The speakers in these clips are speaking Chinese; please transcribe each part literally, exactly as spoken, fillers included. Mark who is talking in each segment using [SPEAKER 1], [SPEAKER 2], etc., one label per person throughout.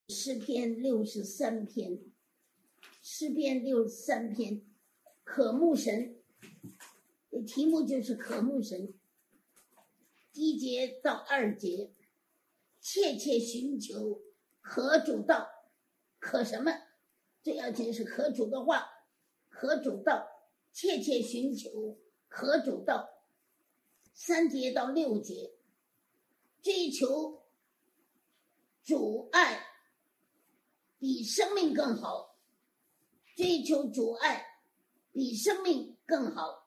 [SPEAKER 1] 诗篇六十三篇，诗篇六十三篇，渴慕神，题目就是渴慕神。第一节到二节，切切寻求可主道，可什么？最要紧是可主的话，可主道，切切寻求可主道。三节到六节，追求主爱比生命更好，追求主爱比生命更好。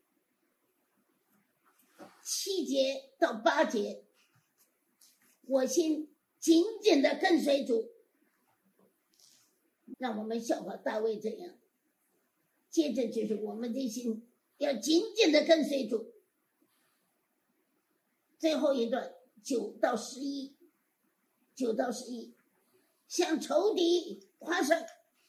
[SPEAKER 1] 七节到八节，我心紧紧的跟随主，让我们效法大卫这样。接着就是我们的心要紧紧的跟随主。最后一段九到十一，九到十一，向仇敌夸胜。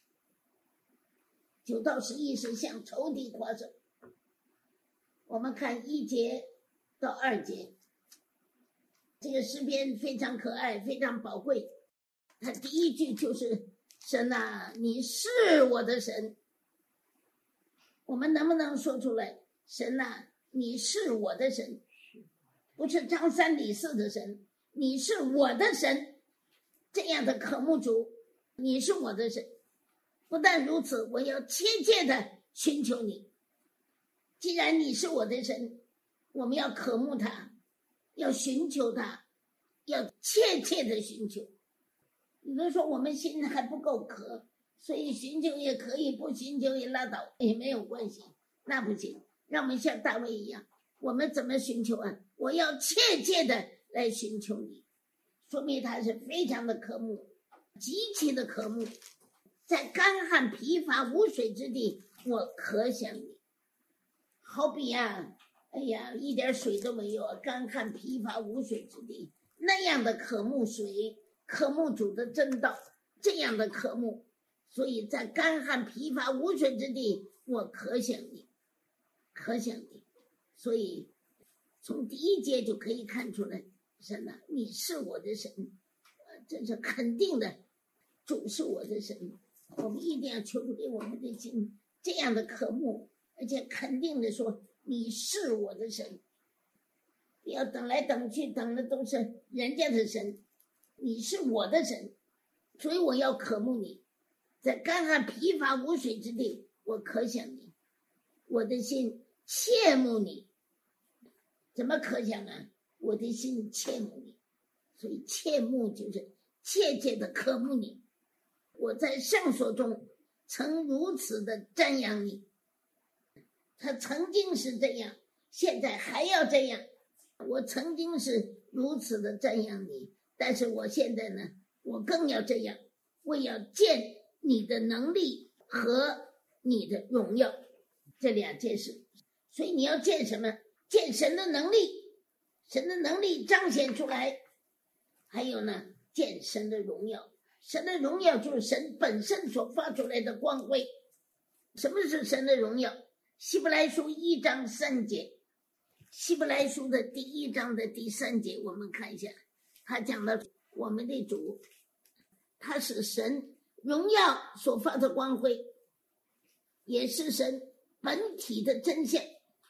[SPEAKER 1] 九到十一是向仇敌夸胜。我们看一节到二节，这个诗篇非常可爱，非常宝贵。它第一句就是神啊，你是我的神。我们能不能说出来？神啊，你是我的神，不是张三李四的神，你是我的神。这样的渴慕主，你是我的神。不但如此，我要切切的寻求你。既然你是我的神，我们要渴慕他，要寻求他，要切切的寻求。有的说我们心还不够渴，所以寻求也可以，不寻求也拉倒，也没有关系。那不行，让我们像大卫一样，我们怎么寻求啊？我要切切的来寻求你，说明他是非常的渴慕，极其的渴慕。在干旱疲乏无水之地，我可想你。好比啊，哎呀，一点水都没有啊，干旱疲乏无水之地，那样的渴慕水，渴慕主的真道，这样的渴慕。所以在干旱疲乏无水之地，我可想你，可想你。所以从第一节就可以看出来，神啊，你是我的神，这是肯定的，主是我的神。我们一定要求主给我们的心这样的渴慕，而且肯定的说你是我的神。不要等来等去，等的都是人家的神，你是我的神，所以我要渴慕你。在干旱疲乏无水之地，我可想你，我的心切慕你。怎么可想啊？我的心切慕你，所以切慕就是切切的渴慕你。我在圣所中曾如此的瞻仰你，他曾经是这样，现在还要这样。我曾经是如此的瞻仰你，但是我现在呢，我更要这样，我要见你的能力和你的荣耀，这两件事。所以你要见什么？见神的能力，神的能力彰显出来。还有呢，见神的荣耀。神的荣耀就是神本身所发出来的光辉。什么是神的荣耀？希伯来书一章三节，希伯来书的第一章的第三节，我们看一下，他讲了我们的主，他是神荣耀所发的光辉，也是神本体的真相。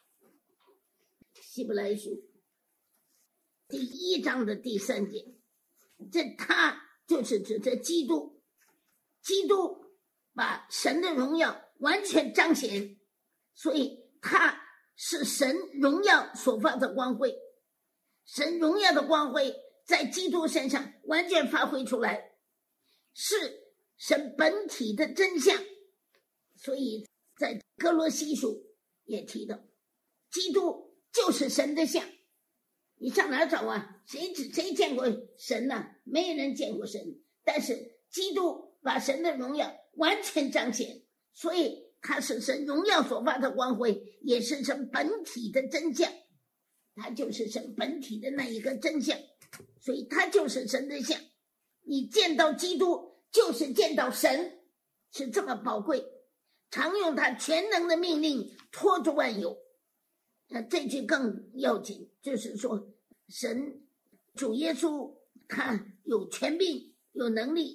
[SPEAKER 1] 希伯来书第一章的第三节，这他就是指着基督，基督把神的荣耀完全彰显，所以他是神荣耀所发的光辉，神荣耀的光辉在基督身上完全发挥出来，是神本体的真相。所以在哥罗西书也提到，基督就是神的像。你上哪找啊？谁谁见过神呢、啊？没有人见过神。但是基督把神的荣耀完全彰显，所以他是神荣耀所发的光辉，也是神本体的真相。他就是神本体的那一个真相，所以他就是神的像。你见到基督就是见到神，是这么宝贵。常用他全能的命令托住万有。那这句更要紧，就是说神主耶稣他有权柄有能力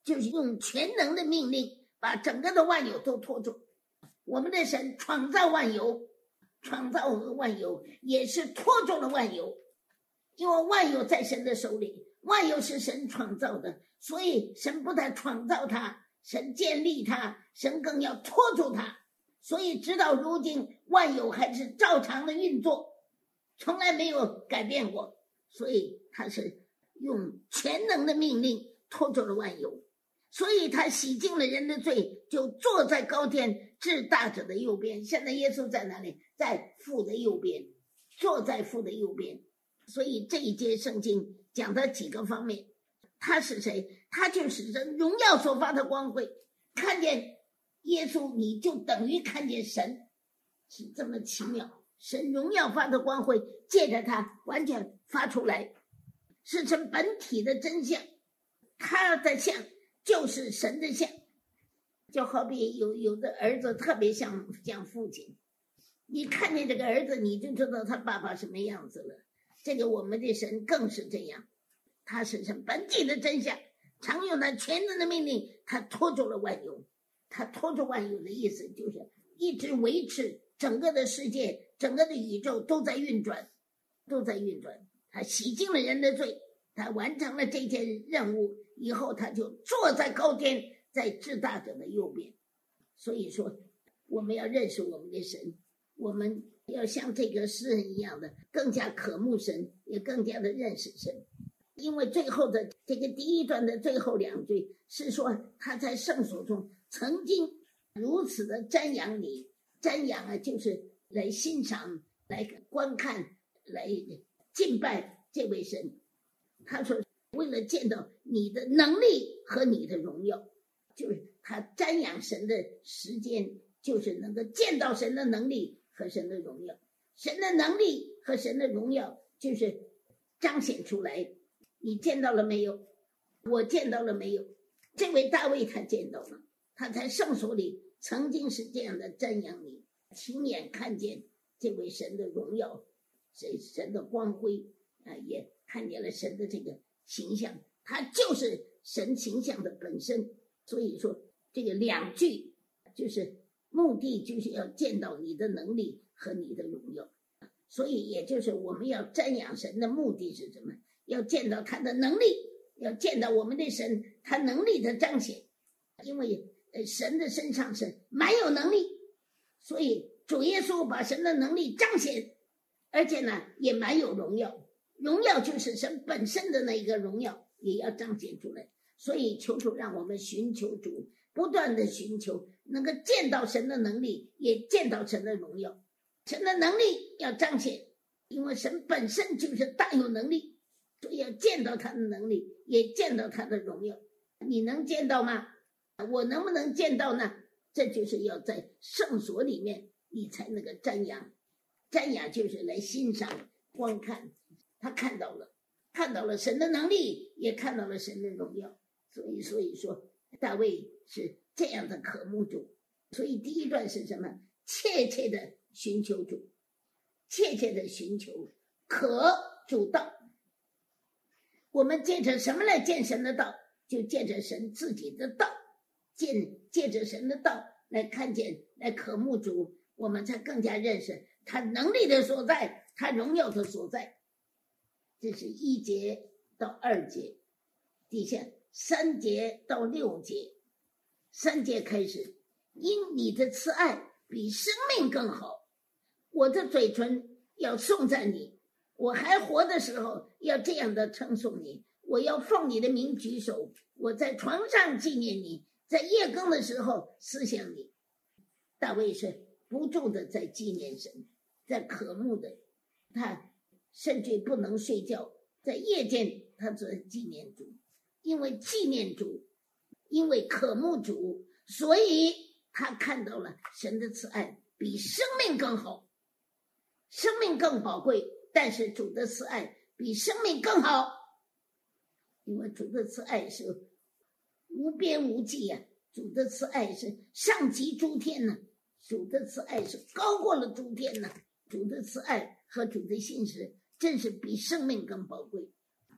[SPEAKER 1] 就是用全能的命令把整个的万有都拖住。我们的神创造万有，创造万有也是拖住了万有，因为万有在神的手里，万有是神创造的，所以神不但创造它，神建立它，神更要拖住它。所以直到如今万有还是照常的运作，从来没有改变过，所以他是用全能的命令拖住了万有，所以他洗净了人的罪，就坐在高天至大者的右边。现在耶稣在哪里？在父的右边，坐在父的右边。所以这一节圣经讲的几个方面，他是谁？他就是神荣耀所发的光辉。看见耶稣你就等于看见神，是这么奇妙。神荣耀发的光辉借着他完全发出来，是神本体的真相，他的像就是神的像。就好比有有的儿子特别像像父亲，你看见这个儿子你就知道他爸爸什么样子了。这个我们的神更是这样，他是神本体的真相，常用他全能的命令，他拖住了万有。他拖住万有的意思就是一直维持整个的世界，整个的宇宙都在运转，都在运转。他洗净了人的罪，他完成了这件任务以后，他就坐在高天，在至大者的右边。所以说我们要认识我们的神，我们要像这个诗人一样的更加渴慕神，也更加的认识神。因为最后的这个第一段的最后两句是说他在圣所中曾经如此的瞻仰你，瞻仰啊就是来欣赏，来观看，来敬拜这位神。他说为了见到你的能力和你的荣耀，就是他瞻仰神的时间就是能够见到神的能力和神的荣耀。神的能力和神的荣耀就是彰显出来。你见到了没有？我见到了没有？这位大卫他见到了，他在圣所里曾经是这样的瞻仰你，亲眼看见这位神的荣耀，神的光辉啊，也看见了神的这个形象，他就是神形象的本身。所以说这个两句就是目的就是要见到你的能力和你的荣耀。所以也就是我们要瞻仰神的目的是什么？要见到他的能力，要见到我们的神他能力的彰显。因为神的身上是满有能力，所以主耶稣把神的能力彰显，而且呢也满有荣耀。荣耀就是神本身的那一个荣耀，也要彰显出来。所以求主让我们寻求主，不断的寻求，能够见到神的能力，也见到神的荣耀。神的能力要彰显，因为神本身就是大有能力，所以要见到他的能力，也见到他的荣耀。你能见到吗？我能不能见到呢？这就是要在圣所里面你才能够瞻仰。瞻仰就是来欣赏观看，他看到了看到了神的能力，也看到了神的荣耀。所以所以说大卫是这样的渴慕主。所以第一段是什么？切切的寻求主，切切的寻求可主道。我们借着什么来见神的道？就借着神自己的道，借借着神的道来看见，来渴慕主，我们才更加认识他能力的所在，他荣耀的所在。这是一节到二节，底下三节到六节。三节开始，因你的慈爱比生命更好，我的嘴唇要颂赞你，我还活的时候要这样的称颂你，我要奉你的名举手，我在床上纪念你，在夜更的时候思想你。大卫是不住的在纪念神，在渴慕的，他甚至不能睡觉，在夜间他在纪念主。因为纪念主，因为渴慕主，所以他看到了神的慈爱比生命更好，生命更宝贵，但是主的慈爱比生命更好。因为主的慈爱是无边无际啊，主的慈爱是上及诸天呢、啊，主的慈爱是高过了诸天呢、啊。主的慈爱和主的信实真是比生命更宝贵。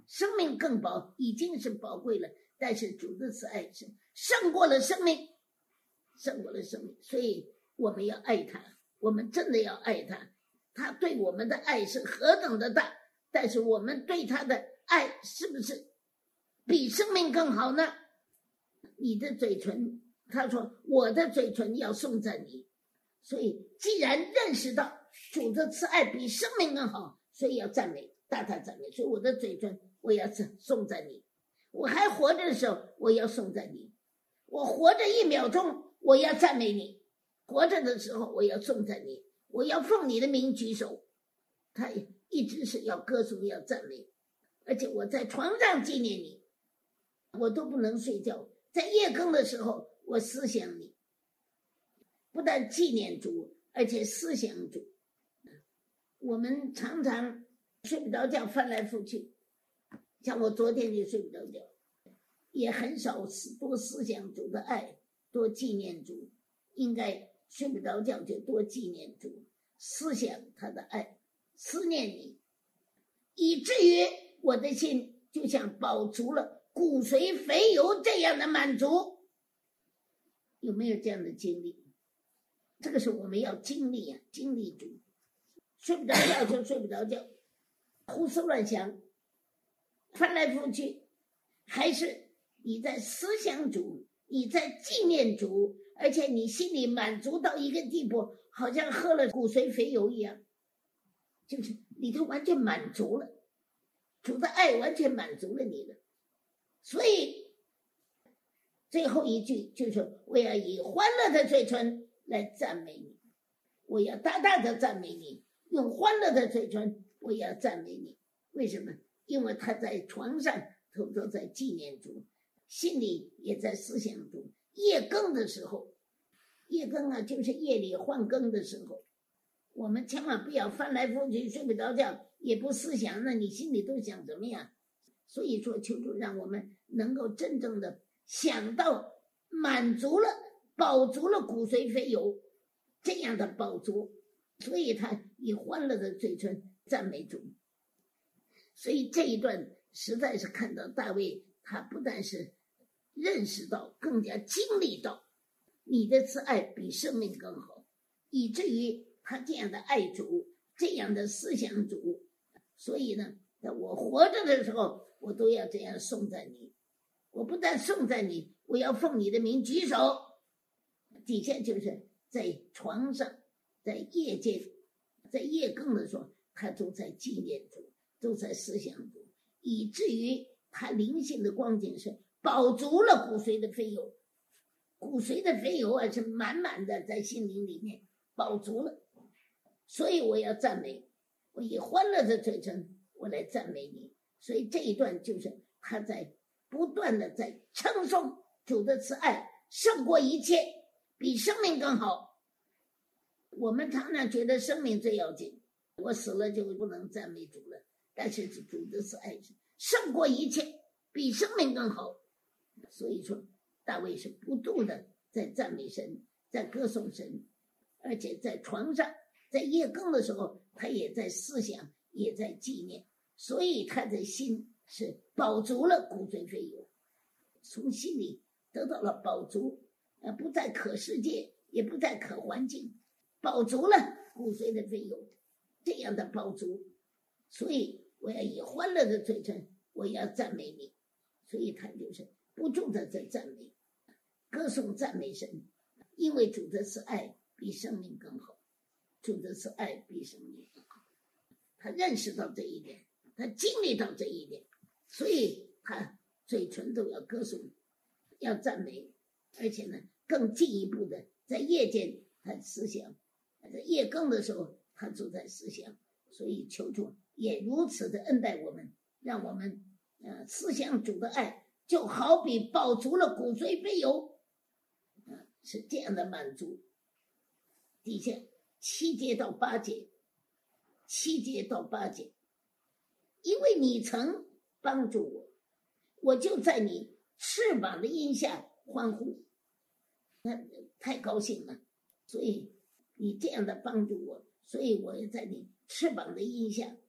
[SPEAKER 1] 生命更宝，已经是宝贵了，但是主的慈爱是胜过了生命，胜过了生命，所以我们要爱他，我们真的要爱他，他对我们的爱是何等的大，但是我们对他的爱是不是比生命更好呢？你的嘴唇，他说我的嘴唇要颂赞你，所以既然认识到主的慈爱比生命更好，所以要赞美，大大赞美，所以我的嘴唇我要颂赞你，我还活着的时候我要颂赞你，我活着一秒钟我要赞美你，活着的时候我要颂赞你，我要奉你的名举手，他一直是要歌颂要赞美，而且我在床上纪念你，我都不能睡觉，在夜更的时候我思想你，不但纪念主，而且思想主。我们常常睡不着觉，翻来覆去，像我昨天就睡不着觉，也很少多思想主的爱，多纪念主，应该睡不着觉就多纪念主，思想他的爱，思念你，以至于我的心就像饱足了骨髓肥油这样的满足。有没有这样的经历？这个是我们要经历啊，经历主。睡不着觉就睡不着觉，胡思乱想，翻来覆去，还是你在思想主，你在纪念主，而且你心里满足到一个地步，好像喝了骨髓肥油一样，就是里头完全满足了，主的爱完全满足了你了。所以最后一句就是我要以欢乐的嘴唇来赞美你，我要大大的赞美你，用欢乐的嘴唇我要赞美你。为什么？因为他在床上偷偷在纪念主，心里也在思想主。夜更的时候，夜更啊就是夜里换更的时候，我们千万不要翻来覆去睡不着觉，也不思想，那你心里都想怎么样？所以说求主让我们能够真正的想到满足了饱足了骨髓肥油这样的饱足，所以他以欢乐的嘴唇赞美主。所以这一段实在是看到大卫，他不但是认识到，更加经历到你的慈爱比生命更好，以至于他这样的爱主，这样的思想主。所以呢，在我活着的时候我都要这样颂赞你，我不但颂赞你，我要奉你的名举手。底下就是在床上，在夜间，在夜更的时候，他都在纪念主，都在思想主，以至于他灵性的光景是饱足了骨髓的肥油，骨髓的肥油啊是满满的在心灵里面饱足了。所以我要赞美，我以欢乐的嘴唇我来赞美你。所以这一段就是他在不断的在称颂主的慈爱胜过一切，比生命更好。我们常常觉得生命最要紧，我死了就不能赞美主了，但是主的慈爱是胜过一切，比生命更好。所以说大卫是不住的在赞美神，在歌颂神，而且在床上，在夜更的时候他也在思想，也在纪念，所以他的心是饱足了骨髓肥油，从心里得到了饱足，不再可世界，也不再可环境，饱足了骨髓的肥油，这样的饱足。所以我要以欢乐的嘴唇我要赞美你。所以他就是不住的在赞美，歌颂赞美神，因为主的慈爱比生命更好，主的慈爱比生命更好。他认识到这一点，他经历到这一点，所以他嘴唇都要歌颂，要赞美，而且呢更进一步的在夜间他思想，在夜更的时候他就在思想。所以求主也如此的恩待我们，让我们呃思想主的爱就好比饱足了骨髓肥油，呃、是这样的满足。底下七节到八节，七节到八节，因为你曾帮助我，我就在你翅膀的荫下欢呼，那太高兴了。所以你这样的帮助我，所以我也在你翅膀的荫下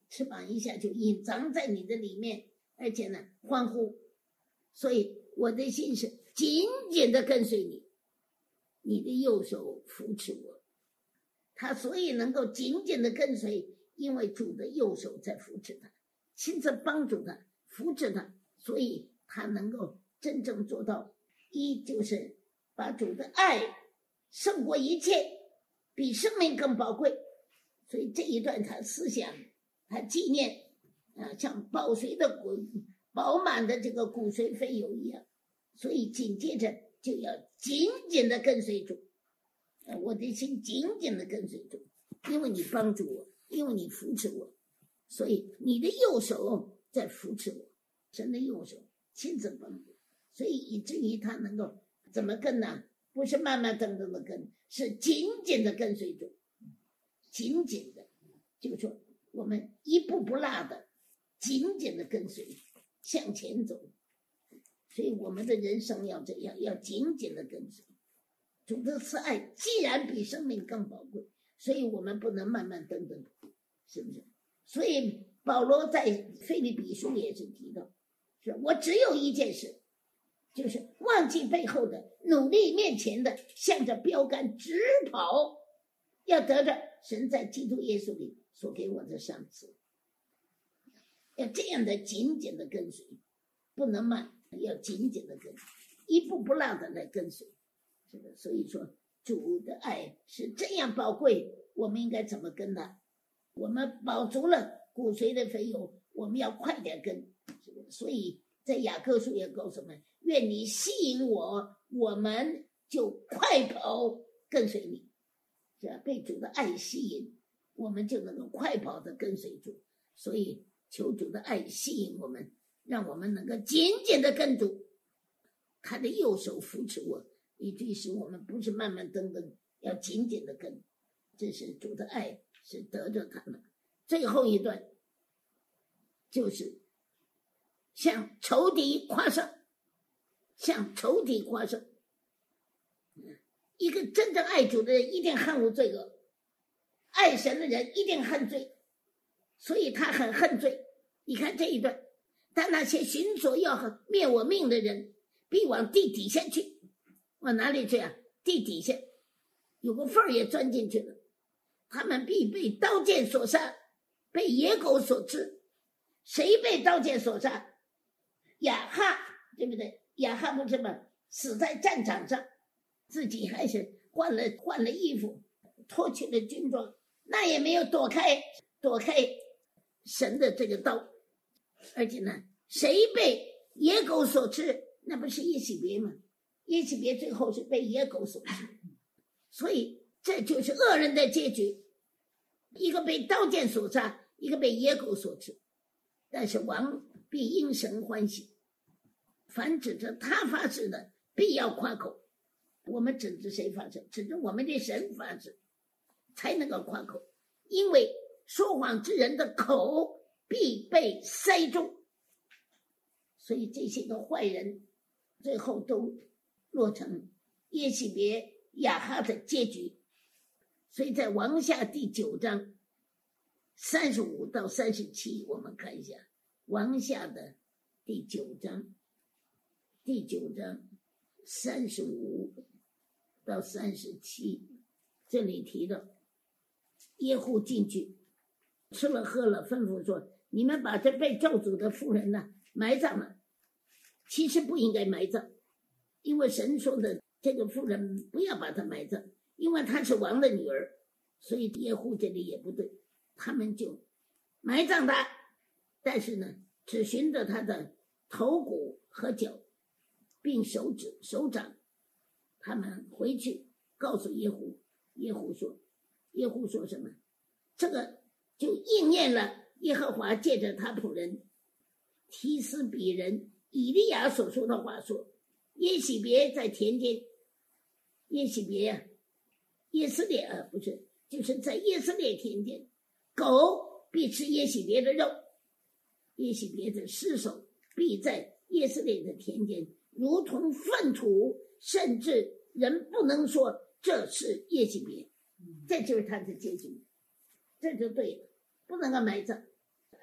[SPEAKER 1] 翅膀一下就隐藏在你的里面，而且呢欢呼。所以我的心是紧紧的跟随你，你的右手扶持我。他所以能够紧紧的跟随，因为主的右手在扶持他，亲自帮助他，扶持他，所以他能够真正做到，一就是把主的爱胜过一切，比生命更宝贵。所以这一段他思想，他纪念啊，像爆髓的骨饱满的这个骨髓非油一样。所以紧接着就要紧紧的跟随主，我的心紧紧的跟随主，因为你帮助我，因为你扶持我，所以你的右手在扶持我，神的右手亲自帮助，所以以至于他能够怎么跟呢？不是慢慢等等的跟，是紧紧的跟随主，紧紧的，就是说我们一步不落的紧紧的跟随向前走。所以我们的人生要这样，要紧紧的跟随主的慈爱，既然比生命更宝贵，所以我们不能慢慢等等，是不是？所以保罗在腓立比书也是提到，是我只有一件事，就是忘记背后的，努力面前的，向着标杆直跑，要得着神在基督耶稣里所给我的赏赐。要这样的紧紧的跟随，不能慢，要紧紧的跟随，一步不落的来跟随。是的，所以说主的爱是这样宝贵，我们应该怎么跟他？我们饱足了骨髓的肥油，我们要快点跟。是的，所以在雅各书也告诉我们，愿你吸引我，我们就快跑跟随你。是吧？被主的爱吸引，我们就能够快跑的跟随主。所以求主的爱吸引我们，让我们能够紧紧的跟主，他的右手扶持我，以至于使我们不是慢慢蹬蹬，要紧紧的跟。这是主的爱是得着他们。最后一段就是向仇敌夸胜，向仇敌夸胜。一个真正爱主的人一定恨恶罪恶，爱神的人一定恨罪，所以他很恨罪。你看这一段，但那些寻索要灭我命的人，必往地底下去。往哪里去啊？地底下有个缝也钻进去了，他们必被刀剑所杀，被野狗所吃。谁被刀剑所杀？亚哈，对不对？亚哈不是吗？死在战场上，自己还是换了换了衣服，脱去了军装，那也没有躲开躲开神的这个刀。而且呢，谁被野狗所吃？那不是耶洗别吗？耶洗别最后是被野狗所吃，所以这就是恶人的结局，一个被刀剑所杀，一个被野狗所吃。但是王必因神欢喜，凡指着他发誓的必要夸口。我们指着谁发誓？指着我们的神发誓才能够夸口，因为说谎之人的口必被塞住。所以这些个坏人最后都落成耶洗别亚哈的结局。所以在王下第九章三十五到三十七，我们看一下王下的第九章，第九章三十五到三十七，这里提到耶户进去吃了喝了，吩咐说：你们把这被咒诅的妇人呢埋葬了。其实不应该埋葬，因为神说的这个妇人不要把她埋葬，因为她是王的女儿，所以耶户这里也不对，他们就埋葬她，但是呢，只寻着她的头骨和脚，并手指手掌。他们回去告诉耶户，耶户说，耶户说什么？这个就应验了耶和华借着他仆人提斯比人以利亚所说的话，说耶洗别在田间，耶洗别呀、啊，耶斯列啊，不是，就是在耶斯列田间，狗必吃耶洗别的肉，耶洗别的尸首必在耶斯列的田间如同粪土，甚至人不能说这是耶洗别。这就是他的结局，这就对了，不能够埋葬。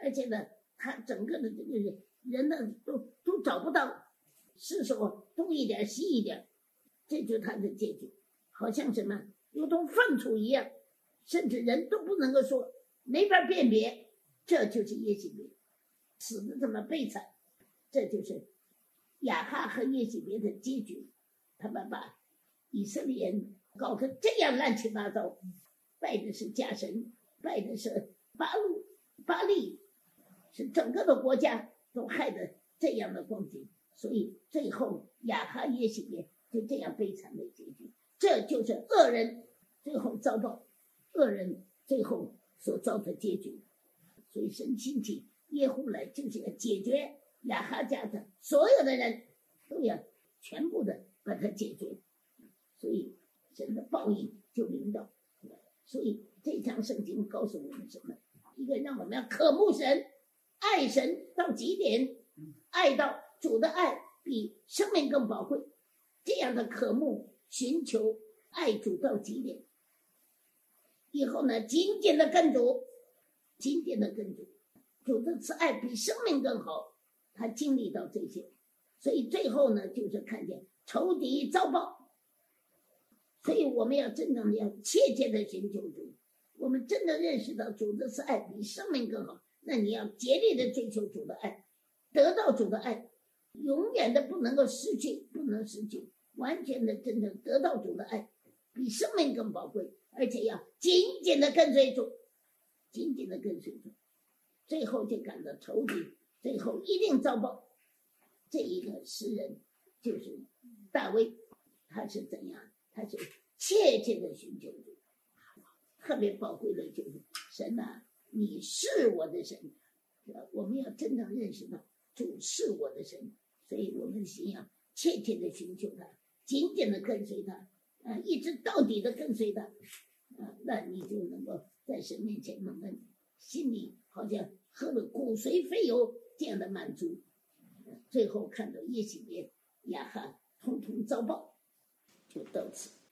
[SPEAKER 1] 而且呢，他整个的这个人人呢都都找不到，是说东一点西一点，这就是他的结局，好像什么如同粪土一样，甚至人都不能够说，没法辨别，这就是耶洗别死的这么悲惨，这就是亚哈和耶洗别的结局。他们把以色列人搞得这样乱七八糟，拜的是假神，拜的是巴路巴利，是整个的国家都害得这样的光景，所以最后亚哈耶洗别就这样悲惨的结局，这就是恶人最后遭报，恶人最后所遭的结局。所以神兴起耶户来，就是要解决亚哈家的所有的人，都要全部的把它解决，所以神的报应就临到。所以这场圣经告诉我们什么？一个让我们要渴慕神，爱神到极点，爱到主的爱比生命更宝贵，这样的渴慕寻求爱主到极点，以后呢紧紧的跟主，紧紧的跟主，主的慈爱比生命更好，他经历到这些，所以最后呢就是看见仇敌遭报。所以我们要真正的要切切的寻求主，我们真的认识到主的慈爱比生命更好，那你要竭力的追求主的爱，得到主的爱，永远的不能够失去，不能失去，完全的真正得到主的爱比生命更宝贵，而且要紧紧的跟随主，紧紧的跟随主，最后就感到仇敌最后一定遭报。这一个诗人就是大卫，他是怎样？他是切切的寻求主，特别宝贵的就是神啊，你是我的神，我们要真正认识到主是我的神，所以我们心要切切的寻求他，紧紧的跟随他，啊，一直到底的跟随他，啊，那你就能够在神面前蒙恩，心里好像喝了骨髓飞油这样的满足。最后看到耶洗别亚哈通通遭报，就到此。